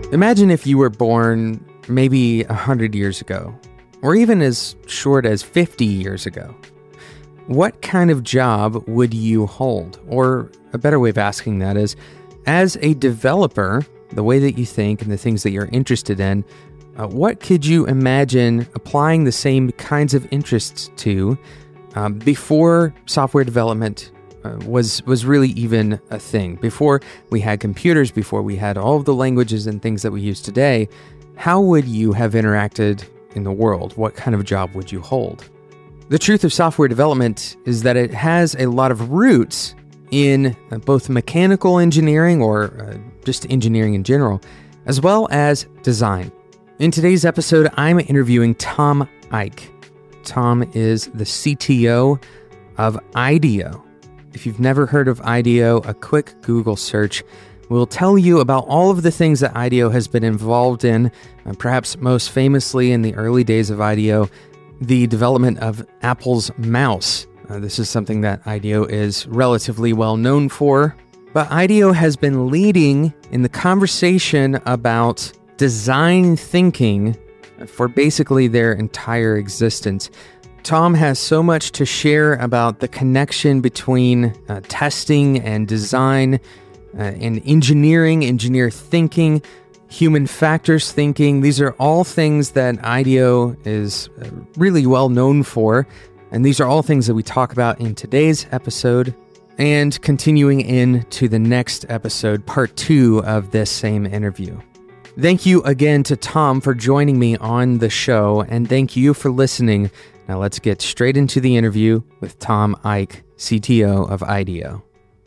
Imagine if you were born maybe 100 years ago, or even as short as 50 years ago. What kind of job would you hold? Or a better way of asking that is, as a developer, the way that you think and the things that you're interested in, what could you imagine applying the same kinds of interests to before software development was really even a thing? Before we had computers, before we had all of the languages and things that we use today, how would you have interacted in the world? What kind of job would you hold? The truth of software development is that it has a lot of roots in both mechanical engineering or just engineering in general, as well as design. In today's episode, I'm interviewing Tom Eich. Tom is the CTO of IDEO. If you've never heard of IDEO, a quick Google search will tell you about all of the things that IDEO has been involved in, perhaps most famously in the early days of IDEO, the development of Apple's mouse. This is something that IDEO is relatively well known for, but IDEO has been leading in the conversation about design thinking for basically their entire existence. Tom has so much to share about the connection between testing and design and engineer thinking, human factors thinking. These are all things that IDEO is really well known for, and these are all things that we talk about in today's episode and continuing into the next episode, part 2 of this same interview. Thank you again to Tom for joining me on the show, and thank you for listening. Now let's get straight into the interview with Tom Eich, CTO of IDEO.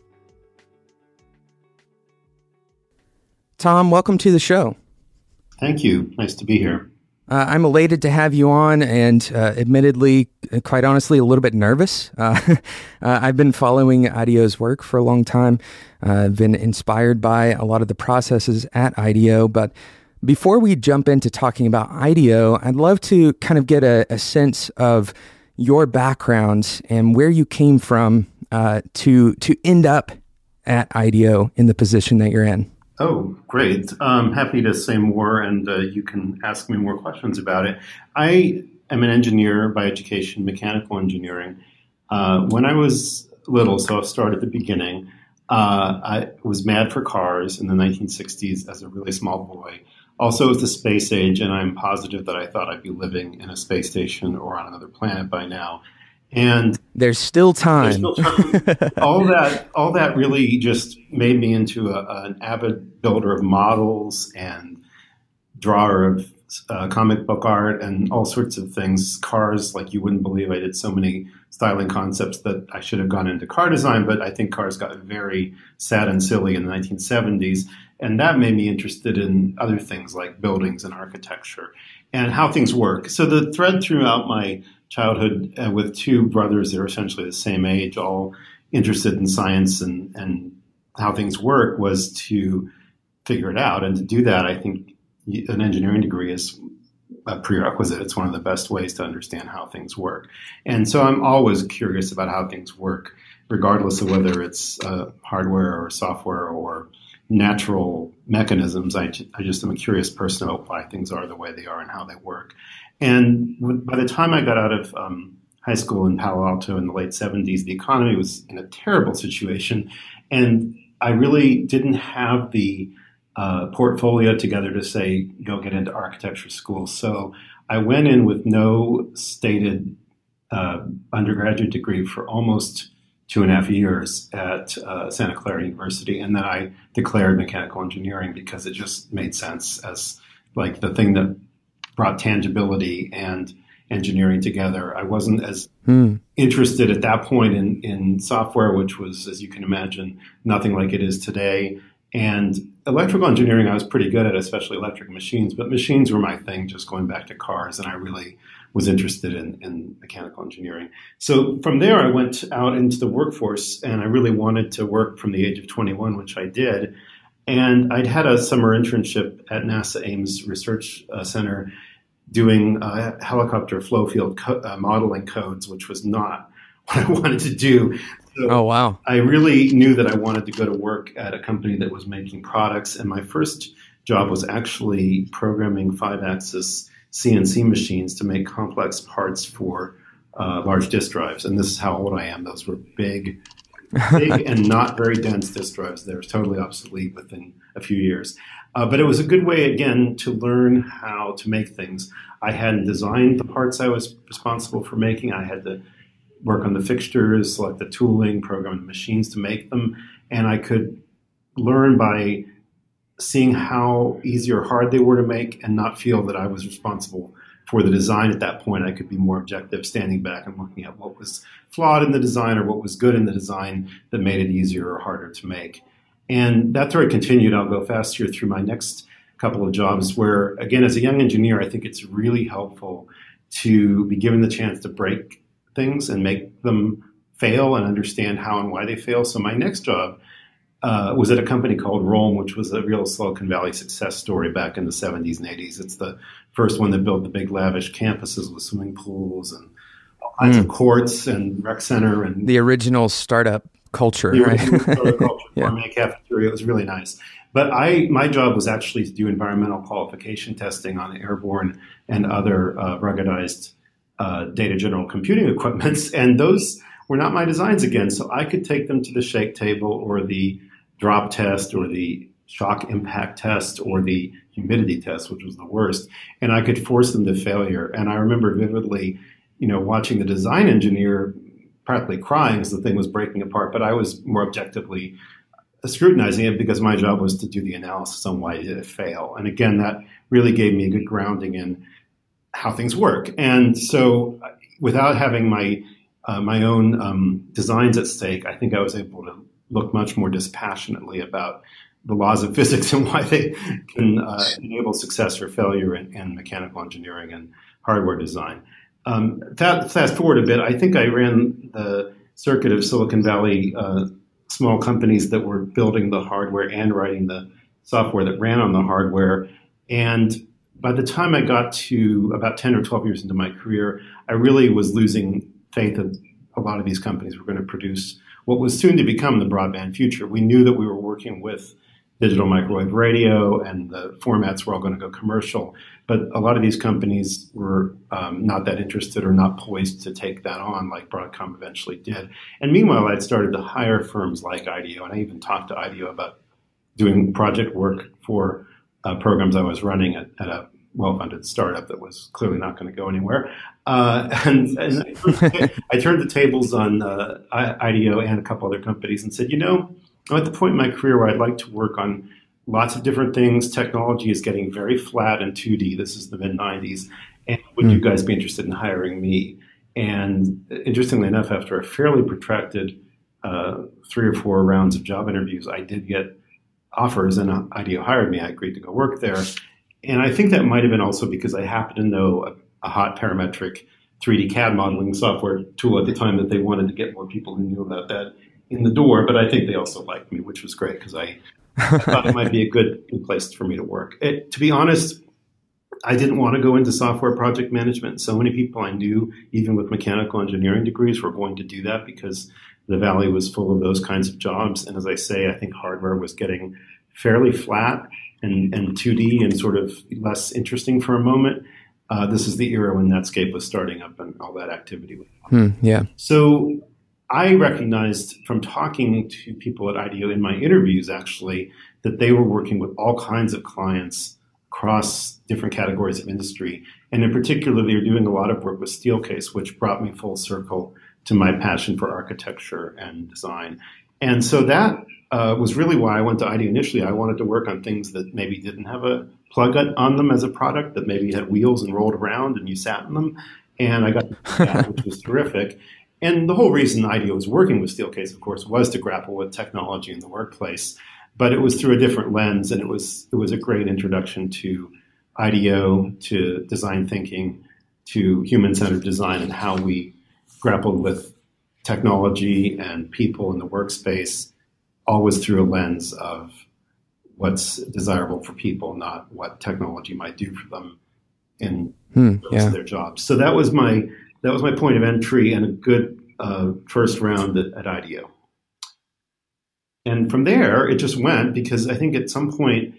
Tom, welcome to the show. Thank you. Nice to be here. I'm elated to have you on, and admittedly, quite honestly, a little bit nervous. I've been following IDEO's work for a long time. I've been inspired by a lot of the processes at IDEO, but before we jump into talking about IDEO, I'd love to kind of get a sense of your background and where you came from to end up at IDEO in the position that you're in. Oh, great. I'm happy to say more, and you can ask me more questions about it. I am an engineer by education, mechanical engineering. When I was little, so I'll start at the beginning, I was mad for cars in the 1960s as a really small boy. Also, it was the space age, and I'm positive that I thought I'd be living in a space station or on another planet by now. And there's still time. All that really just made me into an avid builder of models and drawer of comic book art and all sorts of things. Cars, like you wouldn't believe. I did so many styling concepts that I should have gone into car design, but I think cars got very sad and silly in the 1970s. And that made me interested in other things like buildings and architecture and how things work. So the thread throughout my childhood with two brothers that are essentially the same age, all interested in science and how things work, was to figure it out. And to do that, I think an engineering degree is a prerequisite. It's one of the best ways to understand how things work. And so I'm always curious about how things work, regardless of whether it's hardware or software or natural mechanisms. I just am a curious person about why things are the way they are and how they work. And by the time I got out of high school in Palo Alto in the late 70s, the economy was in a terrible situation. And I really didn't have the portfolio together to say, go get into architecture school. So I went in with no stated undergraduate degree for almost 2.5 years at Santa Clara University. And then I declared mechanical engineering because it just made sense as like the thing that brought tangibility and engineering together. I wasn't as interested at that point in software, which was, as you can imagine, nothing like it is today. And electrical engineering I was pretty good at, especially electric machines, but machines were my thing, just going back to cars, and I really was interested in mechanical engineering. So from there, I went out into the workforce, and I really wanted to work from the age of 21, which I did. And I'd had a summer internship at NASA Ames Research Center doing helicopter flow field modeling codes, which was not what I wanted to do. So oh, wow. I really knew that I wanted to go to work at a company that was making products. And my first job was actually programming 5-axis CNC machines to make complex parts for large disk drives. And this is how old I am. Those were big and not very dense disk drives. They were totally obsolete within a few years. But it was a good way, again, to learn how to make things. I hadn't designed the parts I was responsible for making. I had to work on the fixtures, select the tooling, program the machines to make them. And I could learn by seeing how easy or hard they were to make and not feel that I was responsible for the design at that point. I could be more objective, standing back and looking at what was flawed in the design or what was good in the design that made it easier or harder to make. And that thread continued. I'll go fast here through my next couple of jobs where, again, as a young engineer, I think it's really helpful to be given the chance to break things and make them fail and understand how and why they fail. So my next job was at a company called Roam, which was a real Silicon Valley success story back in the 70s and 80s. It's the first one that built the big lavish campuses with swimming pools and all kinds of courts and rec center. And the original startup culture, the right? original startup culture, farming a cafeteria. It was really nice. But my job was actually to do environmental qualification testing on airborne and other ruggedized data general computing equipments. And those were not my designs again. So I could take them to the shake table or the drop test or the shock impact test or the humidity test, which was the worst. And I could force them to failure. And I remember vividly, watching the design engineer practically crying as the thing was breaking apart. But I was more objectively scrutinizing it because my job was to do the analysis on why did it fail. And again, that really gave me a good grounding in how things work. And so without having my own designs at stake, I think I was able to look much more dispassionately about the laws of physics and why they can enable success or failure in mechanical engineering and hardware design. Fast forward a bit, I think I ran the circuit of Silicon Valley small companies that were building the hardware and writing the software that ran on the hardware. And by the time I got to about 10 or 12 years into my career, I really was losing faith that a lot of these companies were going to produce what was soon to become the broadband future. We knew that we were working with digital microwave radio and the formats were all going to go commercial, but a lot of these companies were not that interested or not poised to take that on like Broadcom eventually did. And meanwhile, I'd started to hire firms like IDEO, and I even talked to IDEO about doing project work for programs I was running at a well-funded startup that was clearly not going to go anywhere. And I turned the tables on IDEO and a couple other companies and said, I'm at the point in my career where I'd like to work on lots of different things. Technology is getting very flat and 2D. This is the mid-90s. And would you guys be interested in hiring me? And interestingly enough, after a fairly protracted 3 or 4 rounds of job interviews, I did get offers, and IDEO hired me. I agreed to go work there. And I think that might have been also because I happened to know a hot parametric 3D CAD modeling software tool at the time that they wanted to get more people who knew about that in the door. But I think they also liked me, which was great because I thought it might be a good place for me to work. To be honest, I didn't want to go into software project management. So many people I knew, even with mechanical engineering degrees, were going to do that because the Valley was full of those kinds of jobs. And as I say, I think hardware was getting fairly flat and 2D and sort of less interesting for a moment. This is the era when Netscape was starting up and all that activity was yeah. So I recognized from talking to people at IDEO in my interviews, actually, that they were working with all kinds of clients across different categories of industry. And in particular, they were doing a lot of work with Steelcase, which brought me full circle to my passion for architecture and design. And so that was really why I went to IDEO initially. I wanted to work on things that maybe didn't have a plug on them as a product, that maybe had wheels and rolled around and you sat in them. And I got that, which was terrific. And the whole reason IDEO was working with Steelcase, of course, was to grapple with technology in the workplace. But it was through a different lens, and it was a great introduction to IDEO, to design thinking, to human-centered design, and how we grappled with technology and people in the workspace, always through a lens of what's desirable for people, not what technology might do for them in their jobs. So that was my point of entry and a good first round at IDEO. And from there, it just went because I think at some point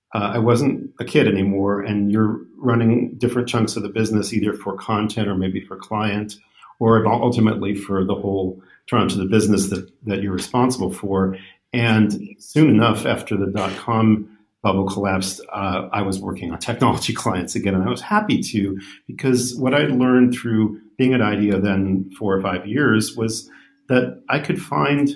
I wasn't a kid anymore, and you're running different chunks of the business, either for content or maybe for client, or ultimately for the whole tranche of the business that you're responsible for. And soon enough, after the dot-com bubble collapsed, I was working on technology clients again, and I was happy to, because what I'd learned through being at IDEO then 4 or 5 years was that I could find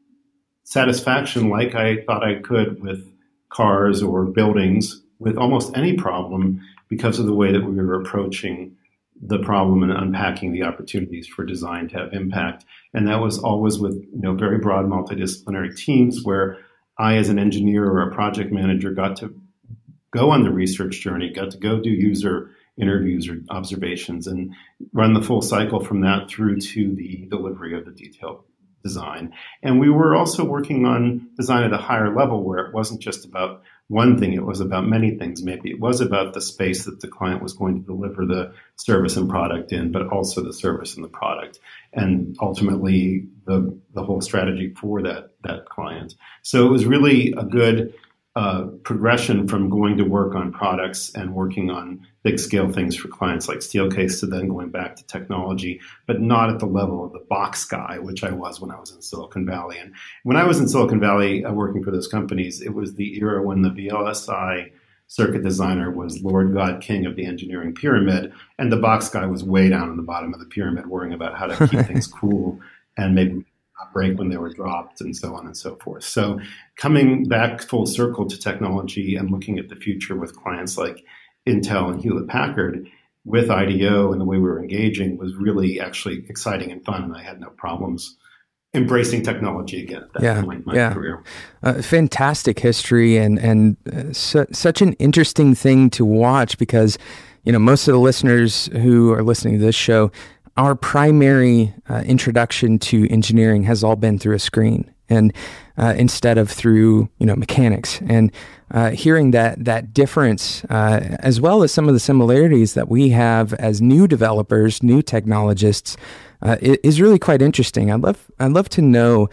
satisfaction like I thought I could with cars or buildings with almost any problem because of the way that we were approaching the problem and unpacking the opportunities for design to have impact. And that was always with very broad multidisciplinary teams where I, as an engineer or a project manager, got to go on the research journey, got to go do user interviews or observations and run the full cycle from that through to the delivery of the detailed design. And we were also working on design at a higher level where it wasn't just about one thing, it was about many things. Maybe it was about the space that the client was going to deliver the service and product in, but also the service and the product, and ultimately the whole strategy for that client. So it was really a good progression from going to work on products and working on big scale things for clients like Steelcase to then going back to technology, but not at the level of the box guy, which I was when I was in Silicon Valley. And when I was in Silicon Valley working for those companies, it was the era when the VLSI circuit designer was Lord God King of the engineering pyramid, and the box guy was way down in the bottom of the pyramid worrying about how to keep things cool and maybe not break when they were dropped and so on and so forth. So coming back full circle to technology and looking at the future with clients like Intel and Hewlett Packard with IDEO and the way we were engaging was really actually exciting and fun. And I had no problems embracing technology again at that point in my career. Fantastic history and such an interesting thing to watch because, most of the listeners who are listening to this show, our primary introduction to engineering has all been through a screen and instead of through, mechanics. And hearing that difference, as well as some of the similarities that we have as new developers, new technologists, is really quite interesting. I'd love to know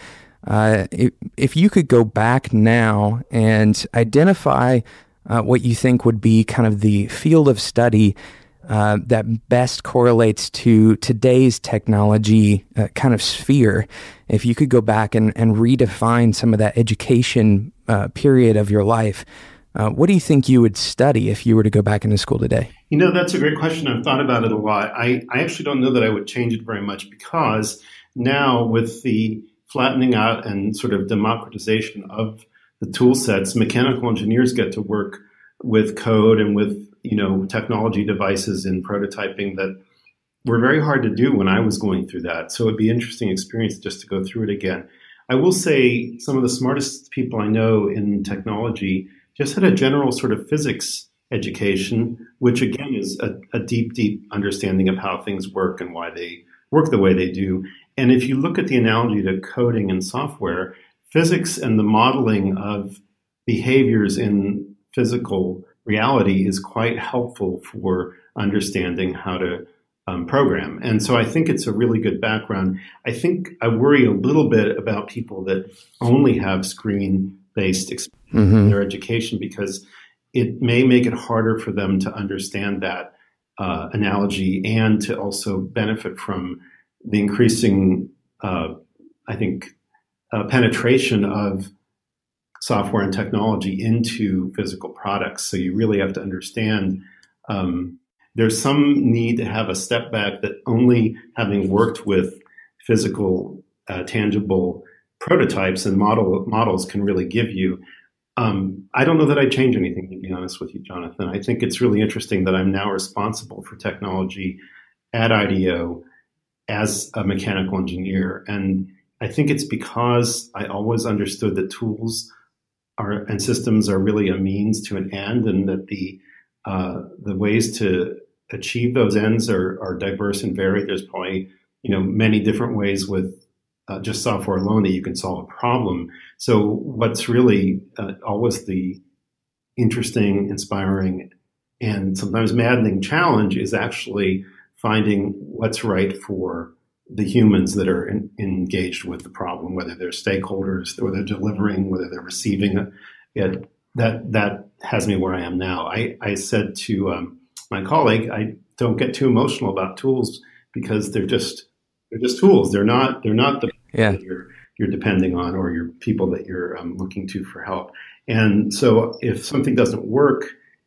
if you could go back now and identify what you think would be kind of the field of study that best correlates to today's technology kind of sphere. If you could go back and redefine some of that education period of your life, what do you think you would study if you were to go back into school today? That's a great question. I've thought about it a lot. I actually don't know that I would change it very much because now with the flattening out and sort of democratization of the tool sets, mechanical engineers get to work with code and with technology devices in prototyping that were very hard to do when I was going through that. So it'd be an interesting experience just to go through it again. I will say some of the smartest people I know in technology just had a general sort of physics education, which again is a deep, deep understanding of how things work and why they work the way they do. And if you look at the analogy to coding and software, physics and the modeling of behaviors in physical reality is quite helpful for understanding how to program. And so I think it's a really good background. I think I worry a little bit about people that only have screen-based experience in their education because it may make it harder for them to understand that analogy and to also benefit from the increasing, penetration of software and technology into physical products. So you really have to understand there's some need to have a step back that only having worked with physical, tangible prototypes and models can really give you. I don't know that I'd change anything, to be honest with you, Jonathan. I think it's really interesting that I'm now responsible for technology at IDEO as a mechanical engineer. And I think it's because I always understood that tools and systems are really a means to an end, and that the ways to achieve those ends are diverse and varied. There's probably many different ways with just software alone that you can solve a problem. So what's really always the interesting, inspiring, and sometimes maddening challenge is actually finding what's right for the humans that are engaged with the problem, whether they're stakeholders, whether they're delivering, whether they're receiving it, that has me where I am now. I said to my colleague, I don't get too emotional about tools because they're just tools. They're not the people Yeah. that you're depending on or your people that you're looking to for help. And so if something doesn't work,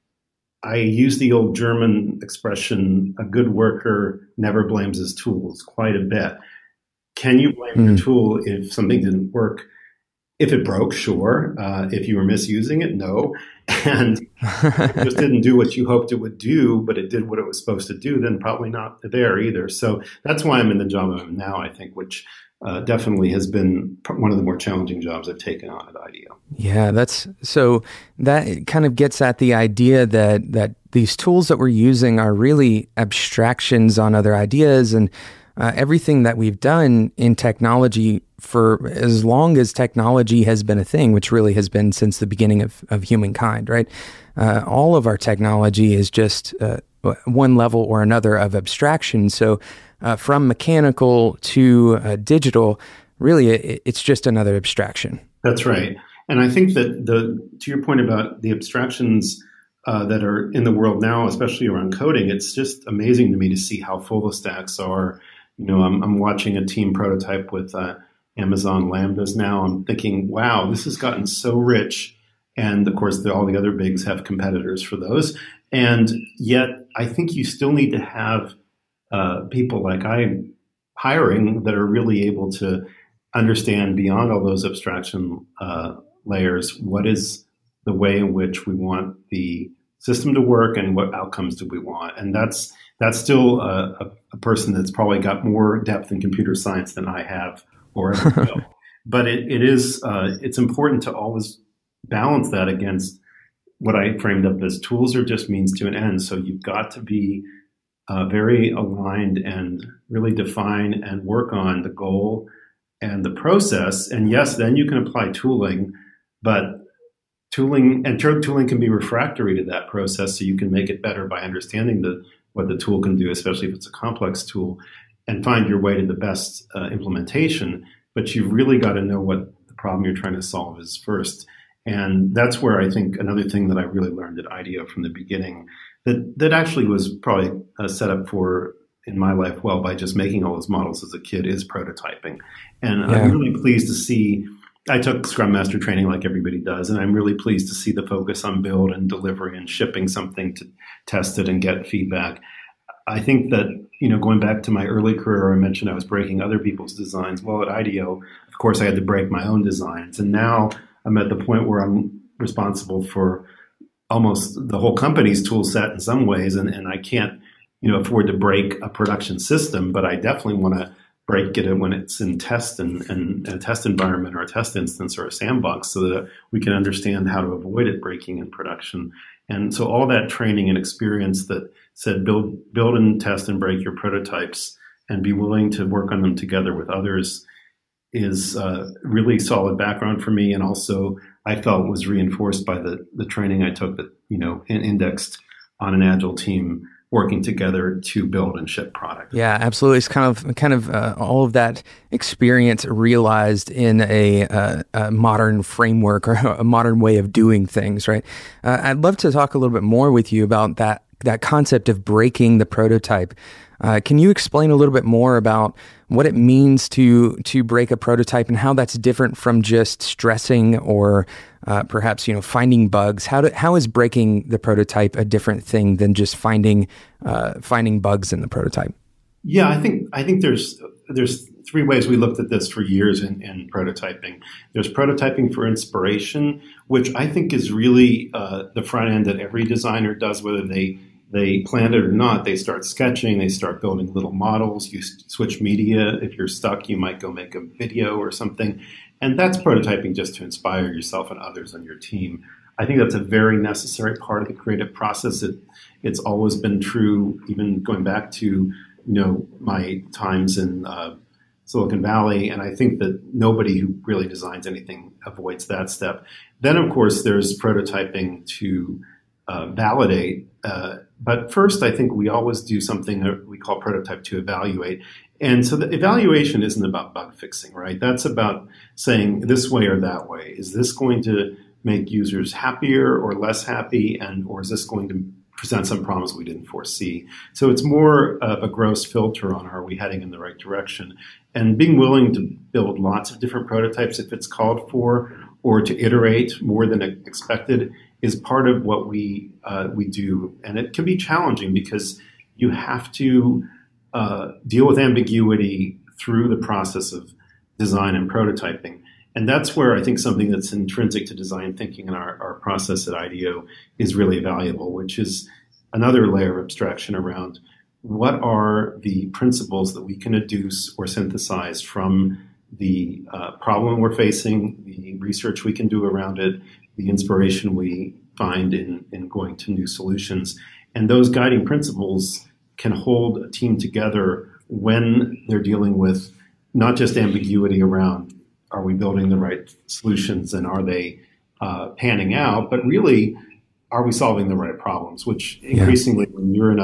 I use the old German expression, a good worker never blames his tools, quite a bit. Can you blame your Mm. tool if something didn't work? If it broke, sure. If you were misusing it, no. And if it just didn't do what you hoped it would do, but it did what it was supposed to do, then probably not there either. So that's why I'm in the job I'm in now, I think, which definitely has been one of the more challenging jobs I've taken on at IDEO. Yeah, that's so that kind of gets at the idea that these tools that we're using are really abstractions on other ideas, and everything that we've done in technology for as long as technology has been a thing, which really has been since the beginning of humankind, right? All of our technology is just one level or another of abstraction. So from mechanical to digital, really, it's just another abstraction. That's right. And I think that to your point about the abstractions that are in the world now, especially around coding, it's just amazing to me to see how full the stacks are. I'm watching a team prototype with Amazon Lambdas now. I'm thinking, wow, this has gotten so rich. And of course, all the other bigs have competitors for those. And yet, I think you still need to have people like I'm hiring that are really able to understand beyond all those abstraction layers what is the way in which we want the system to work and what outcomes do we want. And that's still a person that's probably got more depth in computer science than I have or ever will. But it's important to always balance that against what I framed up as tools are just means to an end. So you've got to be very aligned and really define and work on the goal and the process. And yes, then you can apply tooling, but tooling can be refractory to that process. So you can make it better by understanding what the tool can do, especially if it's a complex tool, and find your way to the best implementation. But you've really got to know what the problem you're trying to solve is first. And that's where I think another thing that I really learned at IDEO from the beginning that actually was probably set up for in my life well by just making all those models as a kid is prototyping. And Yeah. I'm really pleased to see, I took Scrum Master training like everybody does, and I'm really pleased to see the focus on build and delivery and shipping something to test it and get feedback. I think that, going back to my early career, I mentioned I was breaking other people's designs. Well, at IDEO, of course, I had to break my own designs. And now I'm at the point where I'm responsible for almost the whole company's tool set in some ways. And I can't, afford to break a production system, but I definitely want to break it when it's in test and a test environment or a test instance or a sandbox so that we can understand how to avoid it breaking in production. And so all that training and experience that said build and test and break your prototypes and be willing to work on them together with others is really solid background for me. And also I felt was reinforced by the training I took that, indexed on an agile team working together to build and ship product. Yeah, absolutely. It's kind of all of that experience realized in a modern framework or a modern way of doing things, right? I'd love to talk a little bit more with you about that concept of breaking the prototype. Can you explain a little bit more about what it means to break a prototype and how that's different from just stressing or perhaps finding bugs? How is breaking the prototype a different thing than just finding bugs in the prototype? Yeah, I think there's three ways we looked at this for years in prototyping. There's prototyping for inspiration, which I think is really the front end that every designer does, whether they plan it or not. They start sketching, they start building little models, you switch media. If you're stuck, you might go make a video or something. And that's prototyping just to inspire yourself and others on your team. I think that's a very necessary part of the creative process. It's always been true, even going back to my times in Silicon Valley, and I think that nobody who really designs anything avoids that step. Then, of course, there's prototyping to validate. But first, I think we always do something that we call prototype to evaluate. And so the evaluation isn't about bug fixing, right? That's about saying this way or that way. Is this going to make users happier or less happy, or is this going to present some problems we didn't foresee? So it's more of a gross filter on, are we heading in the right direction? And being willing to build lots of different prototypes if it's called for, or to iterate more than expected, is part of what we do. And it can be challenging because you have to deal with ambiguity through the process of design and prototyping. And that's where I think something that's intrinsic to design thinking in our process at IDEO is really valuable, which is another layer of abstraction around what are the principles that we can deduce or synthesize from the problem we're facing, the research we can do around it, the inspiration we find in going to new solutions. And those guiding principles can hold a team together when they're dealing with not just ambiguity around, are we building the right solutions and are they panning out, but really, are we solving the right problems? Which increasingly, when you're in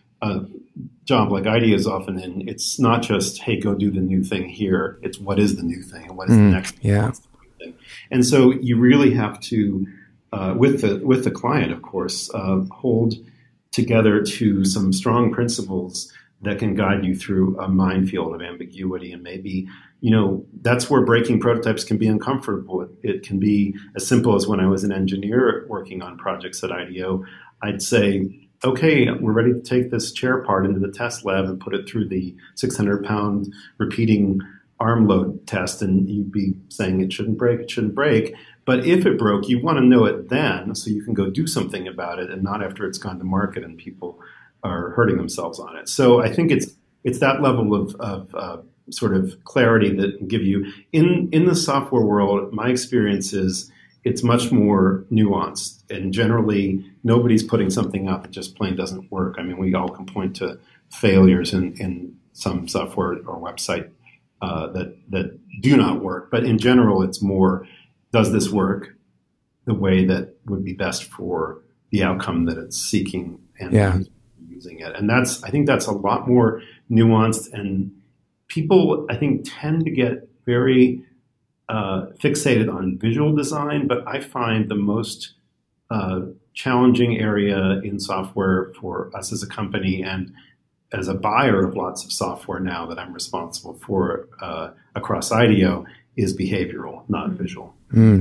a job like IDEO is often in, it's not just, hey, go do the new thing here. It's what is the new thing and what is the next thing? What's the new thing? And so you really have to, with the client, of course, hold together to some strong principles that can guide you through a minefield of ambiguity. And maybe, that's where breaking prototypes can be uncomfortable. It can be as simple as when I was an engineer working on projects at IDEO, I'd say, okay, we're ready to take this chair part into the test lab and put it through the 600-pound repeating arm load test. And you'd be saying it shouldn't break. But if it broke, you want to know it then so you can go do something about it and not after it's gone to market and people are hurting themselves on it. So I think it's that level of sort of clarity that can give you in the software world. My experience is it's much more nuanced, and generally nobody's putting something out that just plain doesn't work. I mean, we all can point to failures in some software or website that do not work, but in general, it's more, does this work the way that would be best for the outcome that it's seeking and using it? And I think that's a lot more nuanced, and people, I think, tend to get very fixated on visual design, but I find the most challenging area in software for us as a company and as a buyer of lots of software now that I'm responsible for across IDEO is behavioral, not visual.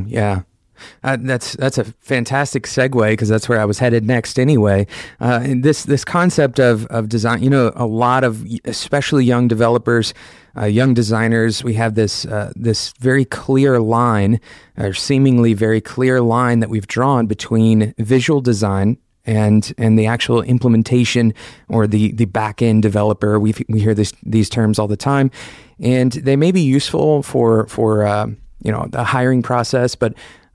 That's a fantastic segue because that's where I was headed next anyway. And this concept of design, a lot of especially young developers, young designers, we have this very clear line, or seemingly very clear line that we've drawn between visual design and the actual implementation or the back end developer. We hear these terms all the time, and they may be useful for the hiring process, but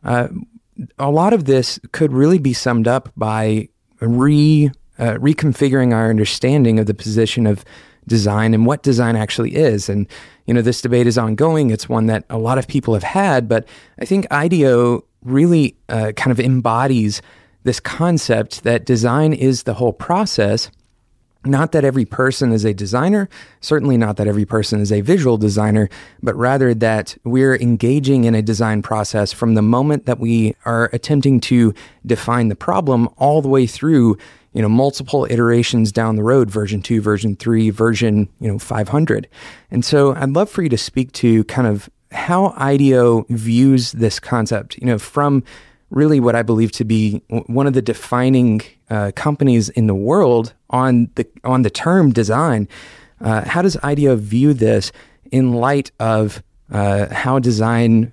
a lot of this could really be summed up by reconfiguring our understanding of the position of design and what design actually is. And, this debate is ongoing. It's one that a lot of people have had, but I think IDEO really kind of embodies this concept that design is the whole process. Not that every person is a designer, certainly not that every person is a visual designer, but rather that we're engaging in a design process from the moment that we are attempting to define the problem all the way through, multiple iterations down the road, version 2, version 3, version, 500. And so I'd love for you to speak to kind of how IDEO views this concept, from really what I believe to be one of the defining companies in the world on the term design. How does IDEO view this in light of how design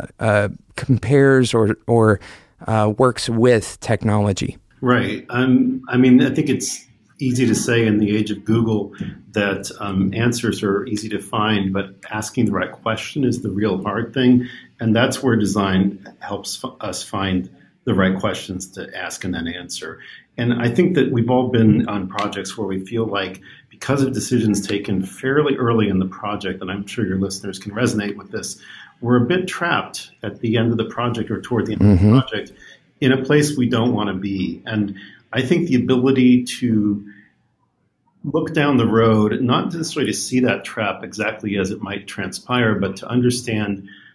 compares or works with technology? Right. I think it's easy to say in the age of Google that answers are easy to find, but asking the right question is the real hard thing. And that's where design helps us find the right questions to ask and then answer. And I think that we've all been on projects where we feel like because of decisions taken fairly early in the project, and I'm sure your listeners can resonate with this, we're a bit trapped at the end of the project or toward the end of the project in a place we don't want to be. And I think the ability to look down the road, not necessarily to see that trap exactly as it might transpire, but to understand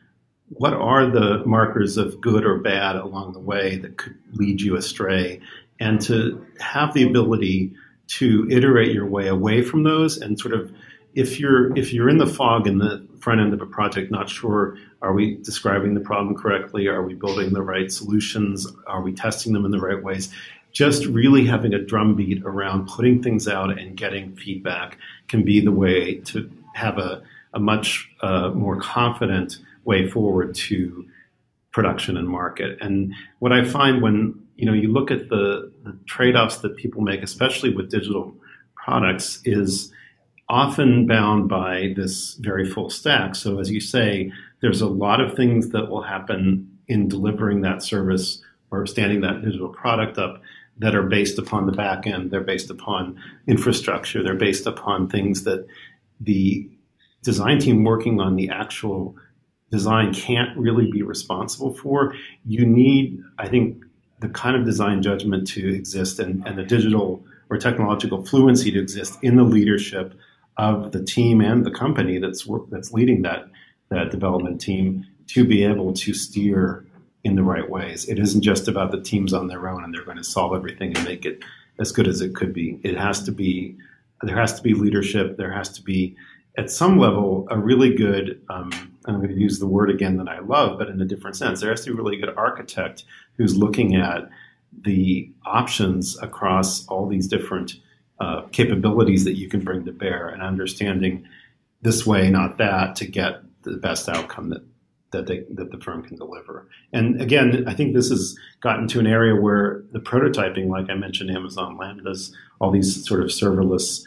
what are the markers of good or bad along the way that could lead you astray, and to have the ability to iterate your way away from those. And sort of, if you're in the fog in the front end of a project, not sure, are we describing the problem correctly? Are we building the right solutions? Are we testing them in the right ways? Just really having a drumbeat around putting things out and getting feedback can be the way to have a much more confident way forward to production and market. And what I find when you look at the trade-offs that people make, especially with digital products, is often bound by this very full stack. So as you say, there's a lot of things that will happen in delivering that service or standing that digital product up that are based upon the back end. They're based upon infrastructure. They're based upon things that the design team working on the actual design can't really be responsible for. You need, I think, the kind of design judgment to exist and the digital or technological fluency to exist in the leadership of the team and the company that's leading that development team to be able to steer in the right ways. It isn't just about the teams on their own and they're going to solve everything and make it as good as it could be. There has to be leadership. There has to be, at some level, a really good, and I'm going to use the word again that I love, but in a different sense. There has to be a really good architect who's looking at the options across all these different capabilities that you can bring to bear and understanding this way, not that, to get the best outcome that the firm can deliver. And again, I think this has gotten to an area where the prototyping, like I mentioned, Amazon Lambdas, all these sort of serverless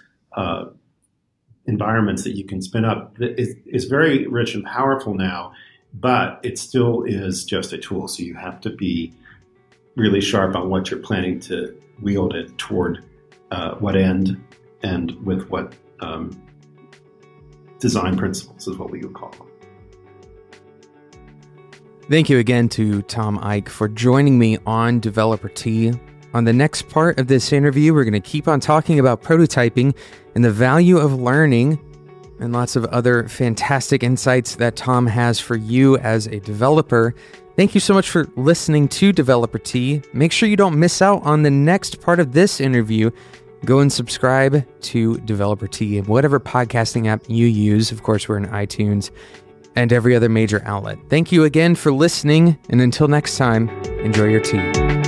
environments that you can spin up is very rich and powerful now, but it still is just a tool. So you have to be really sharp on what you're planning to wield it toward what end and with what design principles is what we would call them. Thank you again to Tom Eich for joining me on Developer Tea. On the next part of this interview, we're going to keep on talking about prototyping and the value of learning and lots of other fantastic insights that Tom has for you as a developer. Thank you so much for listening to Developer Tea. Make sure you don't miss out on the next part of this interview. Go and subscribe to Developer Tea in whatever podcasting app you use. Of course, we're in iTunes and every other major outlet. Thank you again for listening, and until next time, enjoy your tea.